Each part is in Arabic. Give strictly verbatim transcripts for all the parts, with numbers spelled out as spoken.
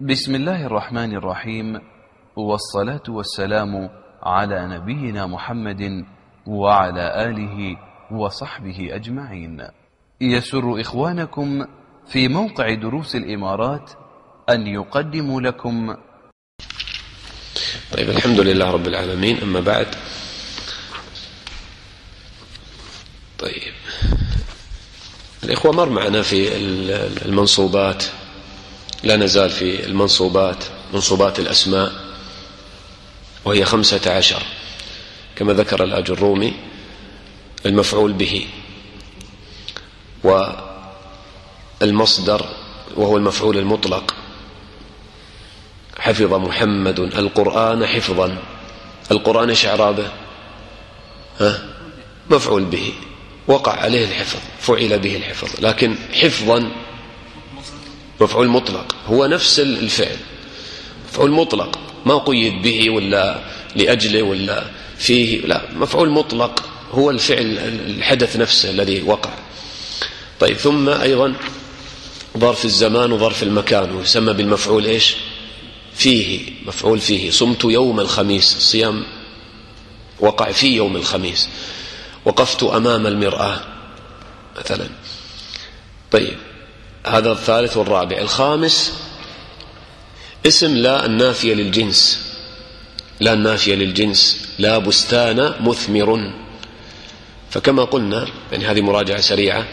بسم الله الرحمن الرحيم، والصلاة والسلام على نبينا محمد وعلى آله وصحبه أجمعين. يسر إخوانكم في موقع دروس الإمارات أن يقدموا لكم. طيب، الحمد لله رب العالمين، أما بعد. طيب، الإخوة مر معنا في المنصوبات، لا نزال في المنصوبات، منصوبات الأسماء، وهي خمسة عشر كما ذكر الأجرومي. المفعول به، والمصدر وهو المفعول المطلق. حفظ محمد القرآن حفظا. القرآن ايش اعرابه؟ ها؟ مفعول به، وقع عليه الحفظ، فعل به الحفظ، لكن حفظا مفعول مطلق، هو نفس الفعل، مفعول مطلق، ما قيد به ولا لأجله ولا فيه، لا، مفعول مطلق، هو الفعل الحدث نفسه الذي وقع. طيب، ثم أيضا ظرف الزمان وظرف المكان، ويسمى بالمفعول ايش؟ فيه، مفعول فيه. صمت يوم الخميس، الصيام وقع في يوم الخميس. وقفت أمام المرآة مثلا. طيب، هذا الثالث والرابع. الخامس اسم لا النافية للجنس. لا النافية للجنس: لا بستان مثمر. فكما قلنا، يعني هذه مراجعة سريعة،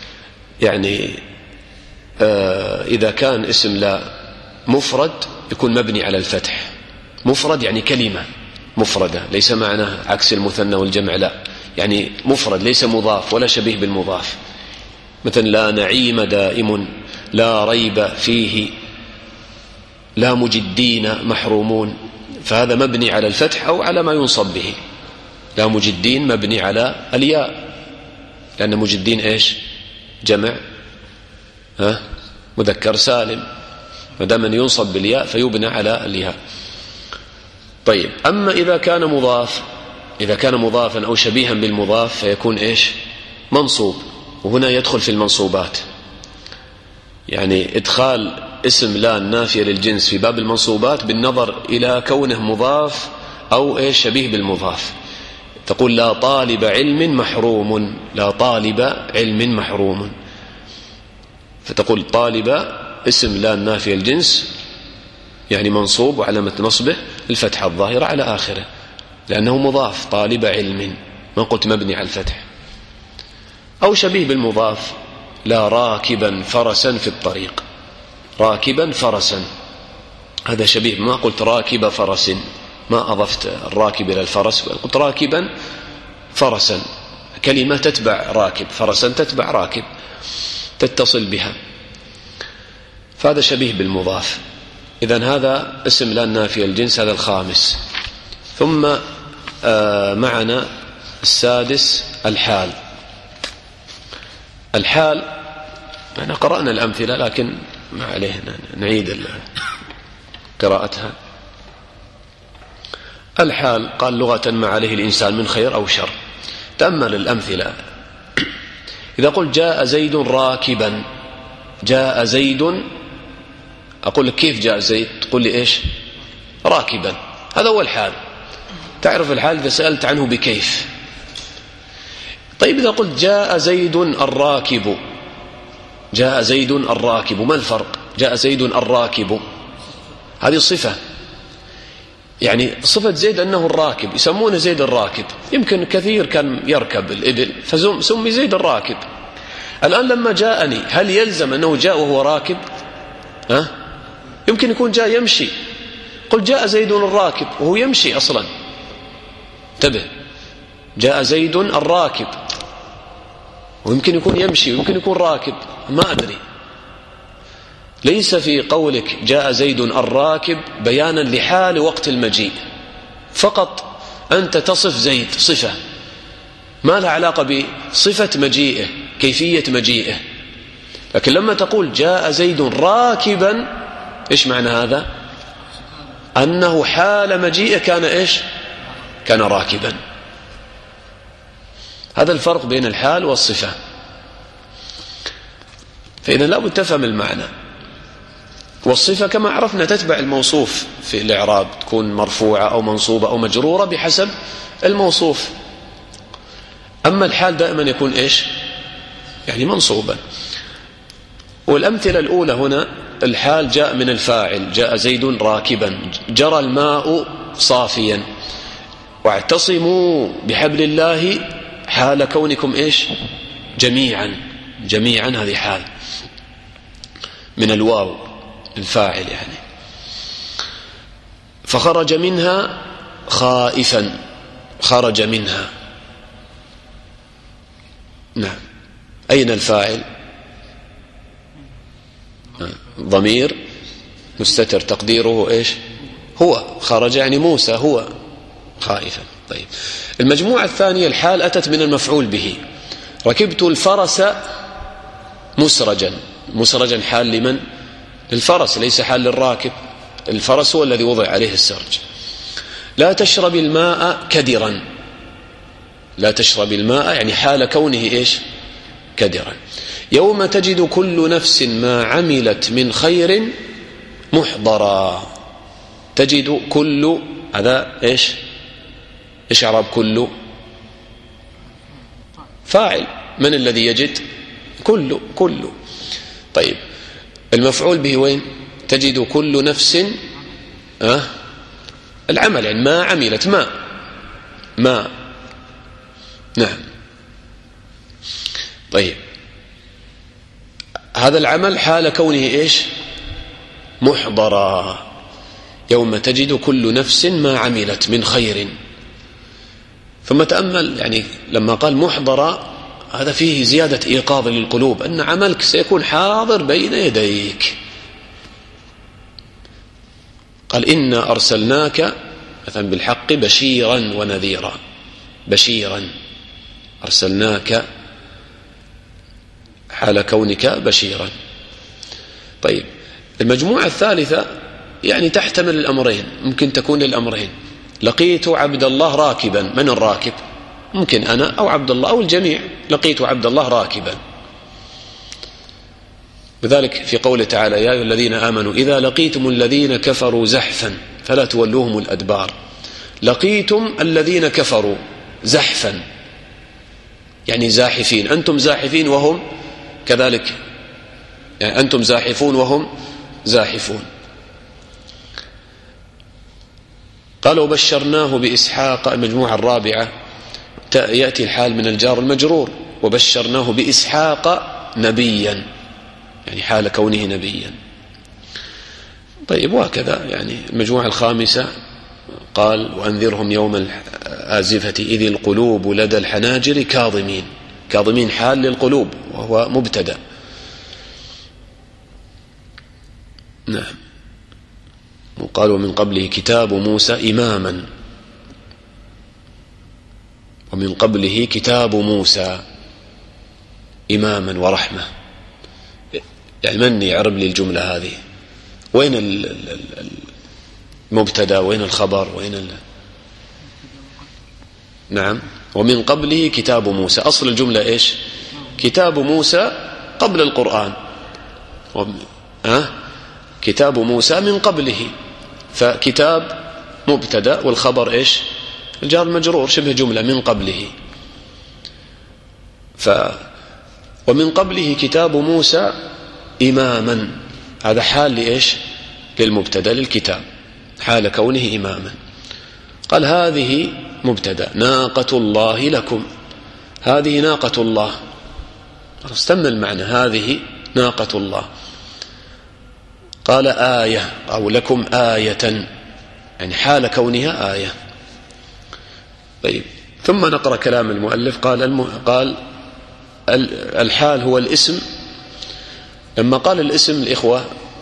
يعني آه إذا كان اسم لا مفرد يكون مبني على الفتح. مفرد يعني كلمة مفردة، ليس معناه عكس المثنى والجمع، لا، يعني مفرد ليس مضاف ولا شبيه بالمضاف. مثلا لا نعيم دائم، لا ريب فيه، لا مجدين محرومون، فهذا مبني على الفتح أو على ما ينصب به. لا مجدين مبني على الياء، لأن مجدين إيش؟ جمع ها؟ مذكر سالم، فدام ينصب بالياء فيبنى على الياء. طيب، أما إذا كان مضاف، إذا كان مضافا أو شبيها بالمضاف فيكون إيش؟ منصوب. وهنا يدخل في المنصوبات، يعني إدخال اسم لا النافية للجنس في باب المنصوبات بالنظر إلى كونه مضاف أو إيش شبيه بالمضاف. تقول لا طالب علم محروم، لا طالب علم محروم، فتقول طالب اسم لا النافية الجنس، يعني منصوب، وعلامة نصبه الفتحة الظاهرة على آخره لأنه مضاف. طالب علم، ما قلت مبني على الفتح. أو شبيه بالمضاف: لا راكبا فرسا في الطريق. راكبا فرسا، هذا شبيه، ما قلت راكب فرس، ما أضفت الراكب إلى الفرس، قلت راكبا فرسا، كلمة تتبع راكب، فرسا تتبع راكب، تتصل بها، فهذا شبيه بالمضاف. إذن هذا اسم لا النافية الجنس، هذا الخامس. ثم آه معنا السادس الحال. الحال احنا قرأنا الأمثلة، لكن ما عليه نعيد قراءتها. الحال قال لغة ما عليه الإنسان من خير أو شر. تأمل الأمثلة. إذا قلت جاء زيد راكبا، جاء زيد، أقول لك كيف جاء زيد؟ تقول لي إيش؟ راكبا. هذا هو الحال. تعرف الحال إذا سألت عنه بكيف. طيب، إذا قلت جاء زيد الراكب، جاء زيد الراكب، ما الفرق؟ جاء زيد الراكب هذه صفة، يعني صفة زيد أنه الراكب، يسمونه زيد الراكب. يمكن كثير كان يركب الإبل فسمي زيد الراكب. الآن لما جاءني، هل يلزم أنه جاء وهو راكب؟ ها؟ يمكن يكون جاء يمشي. قل جاء زيد الراكب وهو يمشي أصلا. انتبه، جاء زيد الراكب، ويمكن يكون يمشي ويمكن يكون راكب، ما أدري. ليس في قولك جاء زيد الراكب بيانا لحال وقت المجيء، فقط أنت تصف زيد صفة ما لها علاقة بصفة مجيئه، كيفية مجيئه. لكن لما تقول جاء زيد راكبا، إيش معنى هذا؟ أنه حال مجيئه كان إيش؟ كان راكبا. هذا الفرق بين الحال والصفة. فإذا لا بد تفهم المعنى. والصفة كما عرفنا تتبع الموصوف في الإعراب، تكون مرفوعة أو منصوبة أو مجرورة بحسب الموصوف. أما الحال دائما يكون إيش؟ يعني منصوبا. والأمثلة الأولى هنا الحال جاء من الفاعل، جاء زيد راكبا، جرى الماء صافيا، واعتصموا بحبل الله حال كونكم إيش؟ جميعا. جميعا هذه حال من الواو الفاعل يعني. فخرج منها خائفا، خرج منها. نعم. أين الفاعل؟ ضمير مستتر تقديره إيش؟ هو. خرج يعني موسى هو خائفا. طيب المجموعة الثانية الحال أتت من المفعول به. ركبت الفرس مسرجا. مسرجا حال لمن؟ للفرس، ليس حال للراكب. الفرس هو الذي وضع عليه السرج. لا تشرب الماء كدرا. لا تشرب الماء يعني حال كونه إيش؟ كدرا. يوم تجد كل نفس ما عملت من خير محضرا. تجد كل، هذا إيش؟ إيش إعراب كل؟ فاعل. من الذي يجد؟ كل. كل. طيب المفعول به وين؟ تجد كل نفس أه؟ العمل يعني ما عملت، ما ما نعم. طيب هذا العمل حال كونه إيش؟ محضرا. يوم تجد كل نفس ما عملت من خير. ثم تأمل يعني لما قال محضرا هذا فيه زيادة إيقاظ للقلوب أن عملك سيكون حاضر بين يديك. قال إنا أرسلناك مثلا بالحق بشيرا ونذيرا. بشيرا أرسلناك حال كونك بشيرا. طيب المجموعة الثالثة يعني تحتمل الأمرين، ممكن تكون الأمرين. لقيت عبد الله راكبا. من الراكب؟ ممكن أنا أو عبد الله أو الجميع. لقيت عبد الله راكبا. بذلك في قوله تعالى يا أيها الذين آمنوا إذا لقيتم الذين كفروا زحفا فلا تولوهم الأدبار. لقيتم الذين كفروا زحفا يعني زاحفين. أنتم زاحفين وهم كذلك، يعني أنتم زاحفون وهم زاحفون. قال وبشرناه بإسحاق. المجموعة الرابعة يأتي الحال من الجار المجرور. وبشرناه بإسحاق نبيا يعني حال كونه نبيا. طيب وهكذا يعني. المجموعة الخامسة قال وأنذرهم يوم الآزفة إذ القلوب لدى الحناجر كاظمين. كاظمين حال للقلوب وهو مبتدأ. نعم. وقالوا من قبله كتاب موسى إماما. ومن قبله كتاب موسى إماما ورحمة. يعني من يعرب لي الجملة هذه؟ وين المبتدا وين الخبر وين ال... نعم. ومن قبله كتاب موسى. أصل الجملة إيش؟ كتاب موسى قبل القرآن. و... أه؟ كتاب موسى من قبله. فكتاب مبتدا والخبر إيش؟ الجار المجرور شبه جملة من قبله. ف ومن قبله كتاب موسى إماما. هذا حال لإيش؟ للمبتدا للكتاب حال كونه إماما. قال هذه مبتدا ناقة الله لكم. هذه ناقة الله. استم المعنى هذه ناقة الله. قال آية أو لكم آية يعني حال كونها آية. طيب ثم نقرأ كلام المؤلف. قال الم... قال الحال هو الاسم. لما قال الاسم الإخوة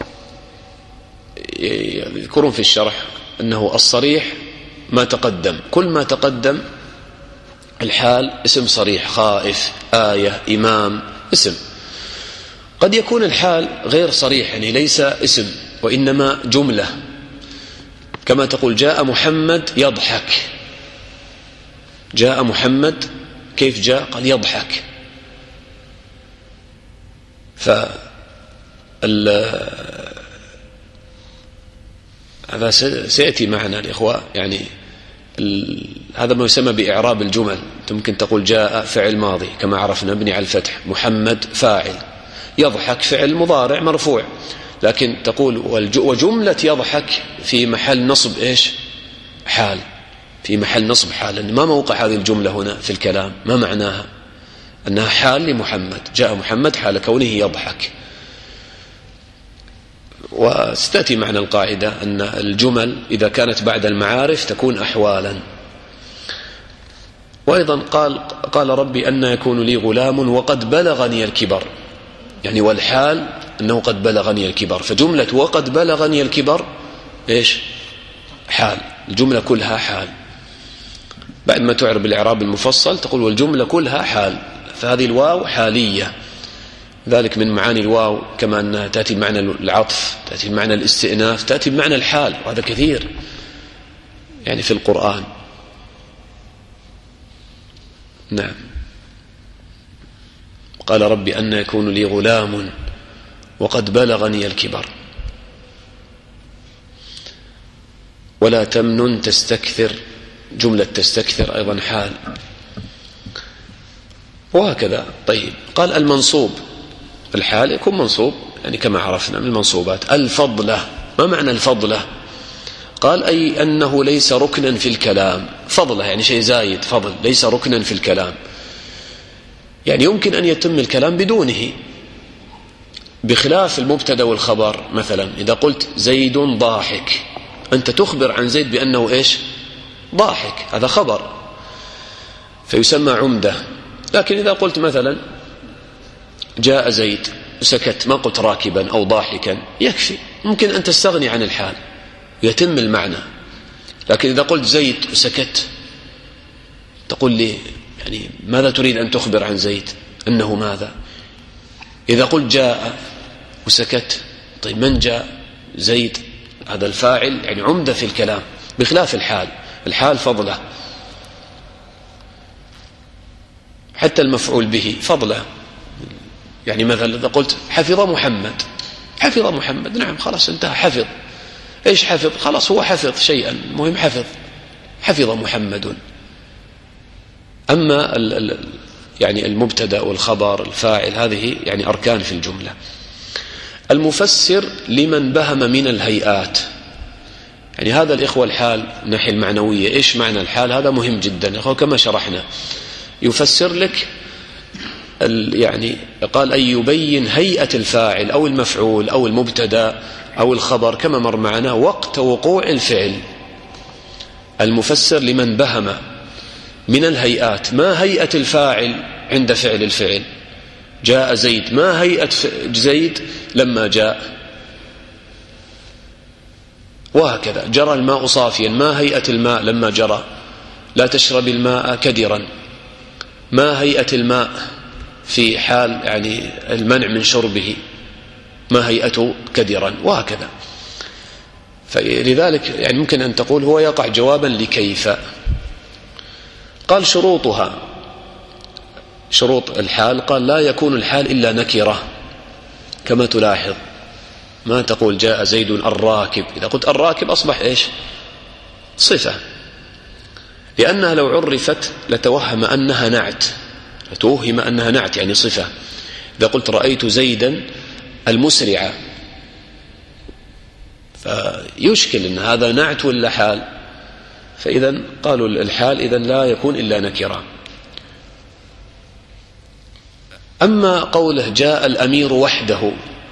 يذكرون في الشرح أنه الصريح ما تقدم. كل ما تقدم الحال اسم صريح. خائف، آية، إمام، اسم. قد يكون الحال غير صريح يعني ليس اسم وإنما جملة. كما تقول جاء محمد يضحك. جاء محمد كيف جاء؟ قال يضحك. هذا سيأتي معنا الإخوة. يعني هذا ما يسمى بإعراب الجمل. ممكن تقول جاء فعل ماضي كما عرفنا مبني على الفتح، محمد فاعل، يضحك فعل مضارع مرفوع، لكن تقول وجملة يضحك في محل نصب إيش؟ حال، في محل نصب حال. ما موقع هذه الجملة هنا في الكلام؟ ما معناها؟ أنها حال لمحمد، جاء محمد حال كونه يضحك. وستأتي معنا القاعدة أن الجمل إذا كانت بعد المعارف تكون أحوالا. وأيضا قال قال ربي أن يكون لي غلام وقد بلغني الكبر، يعني والحال أنه قد بلغني الكبر، فجملة وقد بلغني الكبر إيش؟ حال، الجملة كلها حال. بعد ما تعرب الإعراب المفصل تقول والجملة كلها حال، فهذه الواو حالية. ذلك من معاني الواو كما أنها تأتي بمعنى العطف، تأتي بمعنى الاستئناف، تأتي بمعنى الحال، وهذا كثير يعني في القرآن. نعم. قال ربي أن يكون لي غلام وقد بلغني الكبر. ولا تمنن تستكثر، جملة تستكثر أيضا حال، وهكذا. طيب قال المنصوب، الحال يكون منصوب يعني كما عرفنا من المنصوبات. الفضلة، ما معنى الفضلة؟ قال أي أنه ليس ركنا في الكلام. فضلة يعني شيء زايد، فضل ليس ركنا في الكلام، يعني يمكن أن يتم الكلام بدونه، بخلاف المبتدا والخبر. مثلا إذا قلت زيد ضاحك، أنت تخبر عن زيد بأنه إيش؟ ضاحك، هذا خبر فيسمى عمدة. لكن إذا قلت مثلا جاء زيد وسكت، ما قلت راكبا أو ضاحكا، يكفي، ممكن أن تستغني عن الحال يتم المعنى. لكن إذا قلت زيد وسكت تقول لي يعني ماذا تريد أن تخبر عن زيد؟ أنه ماذا؟ إذا قلت جاء وسكت، طيب من جاء؟ زيد، هذا الفاعل يعني عمدة في الكلام، بخلاف الحال. الحال فضله، حتى المفعول به فضله. يعني مثلا إذا قلت حفظ محمد، حفظ محمد، نعم خلاص انتهى، حفظ. ايش حفظ؟ خلاص هو حفظ شيئا، مهم حفظ، حفظ محمد. أما ال ال يعني المبتدا والخبر الفاعل هذه يعني أركان في الجملة. المفسر لمن بهم من الهيئات، يعني هذا الإخوة الحال الناحية المعنوية. إيش معنى الحال؟ هذا مهم جدا إخوة كما شرحنا. يفسر لك يعني قال أن يبين هيئة الفاعل أو المفعول أو المبتدا أو الخبر كما مر معنا وقت وقوع الفعل. المفسر لمن بهم من الهيئات، ما هيئة الفاعل عند فعل الفعل؟ جاء زيد، ما هيئة زيد لما جاء؟ وهكذا. جرى الماء صافيا، ما هيئة الماء لما جرى؟ لا تشرب الماء كدرا، ما هيئة الماء في حال يعني المنع من شربه؟ ما هيئته كدرا، وهكذا. فلذلك يعني ممكن أن تقول هو يقع جوابا لكيف. قال شروطها، شروط الحال، قال لا يكون الحال إلا نكرة كما تلاحظ. ما تقول جاء زيد الراكب، إذا قلت الراكب أصبح إيش؟ صفة، لأنها لو عرفت لتوهم أنها نعت، لتوهم أنها نعت يعني صفة. إذا قلت رأيت زيدا المسرع، فيشكل أن هذا نعت ولا حال؟ فإذا قالوا الحال إذن لا يكون إلا نكرة. أما قوله جاء الأمير وحده،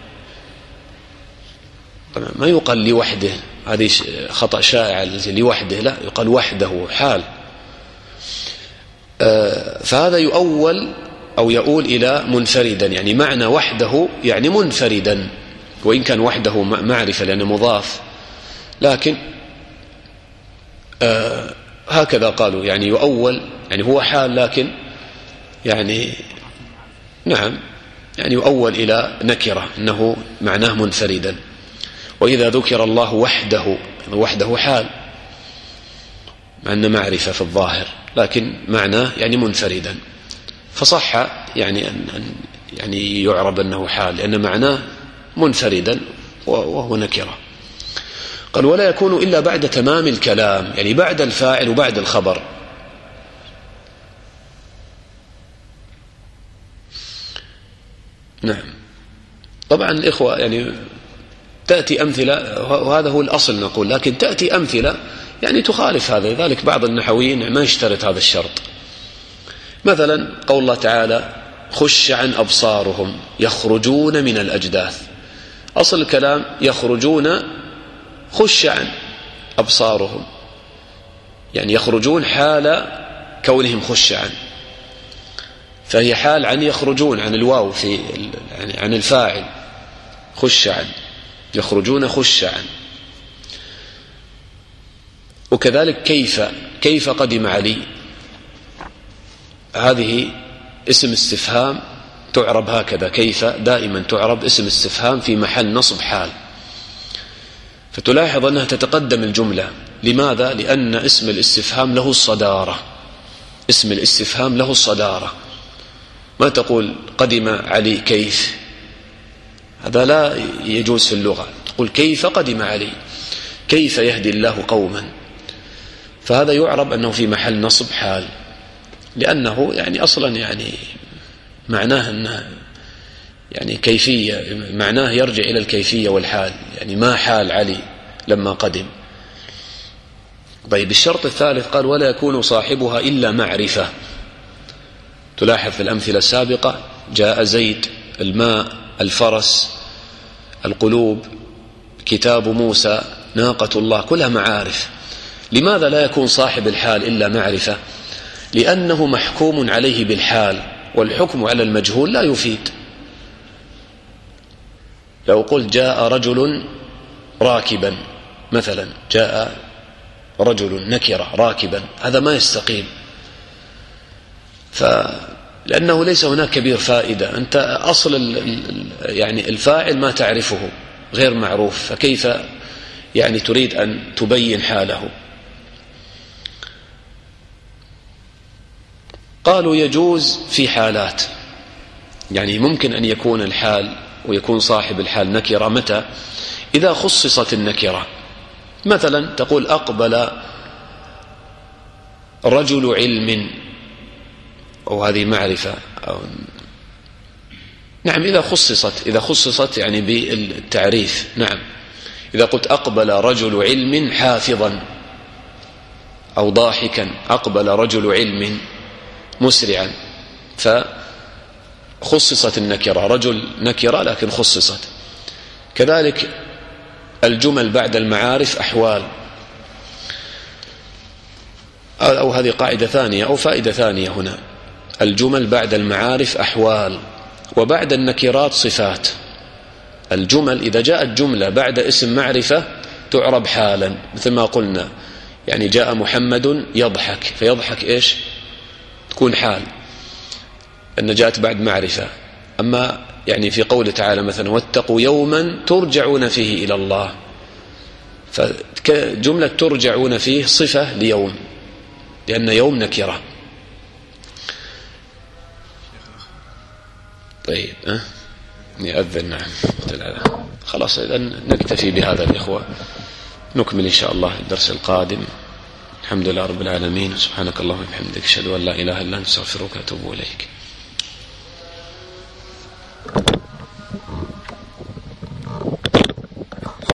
ما يقال لوحده، هذه خطأ شائع لوحده، لا، يقال وحده حال. فهذا يؤول أو يؤول إلى منفردا، يعني معنى وحده يعني منفردا، وإن كان وحده معرفة لأنه مضاف، لكن آه هكذا قالوا، يعني يؤول يعني هو حال، لكن يعني نعم يعني يؤول إلى نكرة أنه معناه منفردا. وإذا ذكر الله وحده، وحده حال مع أنه معرفة في الظاهر، لكن معناه يعني منفردا، فصح يعني أن يعني يعرب أنه حال لأن معناه منفردا وهو نكرة. قال ولا يكون إلا بعد تمام الكلام، يعني بعد الفاعل وبعد الخبر. نعم. طبعا الإخوة يعني تأتي أمثلة، وهذا هو الأصل نقول، لكن تأتي أمثلة يعني تخالف هذا، لذلك بعض النحويين ما يشترط هذا الشرط. مثلا قول الله تعالى خش عن أبصارهم يخرجون من الأجداث، أصل الكلام يخرجون خش عن أبصارهم، يعني يخرجون حال كونهم خش عن، فهي حال عن يخرجون، عن الواو في يعني عن الفاعل خش عن، يخرجون خش عن. وكذلك كيف كيف قدم علي، هذه اسم استفهام تعرب هكذا، كيف دائما تعرب اسم استفهام في محل نصب حال، فتلاحظ أنها تتقدم الجملة. لماذا؟ لأن اسم الاستفهام له الصدارة، اسم الاستفهام له الصدارة. ما تقول قدم علي كيف، هذا لا يجوز في اللغة، تقول كيف قدم علي، كيف يهدي الله قوما، فهذا يعرب أنه في محل نصب حال، لأنه يعني أصلا يعني معناه أنه يعني كيفية، معناه يرجع إلى الكيفية والحال، يعني ما حال علي لما قدم. طيب الشرط الثالث قال ولا يكون صاحبها إلا معرفة. تلاحظ في الأمثلة السابقة جاء زيد، الماء، الفرس، القلوب، كتاب موسى، ناقة الله، كلها معارف. لماذا لا يكون صاحب الحال إلا معرفة؟ لأنه محكوم عليه بالحال، والحكم على المجهول لا يفيد. لو قلت جاء رجل راكبا مثلا، جاء رجل نكرة راكبا، هذا ما يستقيم، فلأنه ليس هناك كبير فائدة، أنت أصل يعني الفاعل ما تعرفه، غير معروف، فكيف يعني تريد أن تبين حاله؟ قالوا يجوز في حالات، يعني ممكن أن يكون الحال ويكون صاحب الحال نكرة. متى؟ إذا خصصت النكرة، مثلا تقول أقبل رجل علم، أو هذه معرفة، أو نعم إذا خصصت، إذا خصصت يعني بالتعريف. نعم إذا قلت أقبل رجل علم حافظا أو ضاحكا، أقبل رجل علم مسرعا، فخصصت النكرة، رجل نكرة لكن خصصت. كذلك الجمل بعد المعارف أحوال، أو هذه قاعدة ثانية أو فائدة ثانية هنا، الجمل بعد المعارف أحوال، وبعد النكرات صفات. الجمل إذا جاءت جملة بعد اسم معرفة تعرب حالا، مثل ما قلنا يعني جاء محمد يضحك، فيضحك إيش؟ تكون حال أن جاءت بعد معرفة. أما يعني في قوله تعالى مثلا واتقوا يوما ترجعون فيه إلى الله، فجملة ترجعون فيه صفة ليوم، لأن يوم نكرة. طيب أه؟ يأذن. نعم خلاص، إذن نكتفي بهذا الإخوة، نكمل إن شاء الله الدرس القادم. الحمد لله رب العالمين، سبحانك اللهم وبحمدك، أشهد أن لا إله إلا أنت، أستغفرك وأتوب إليك.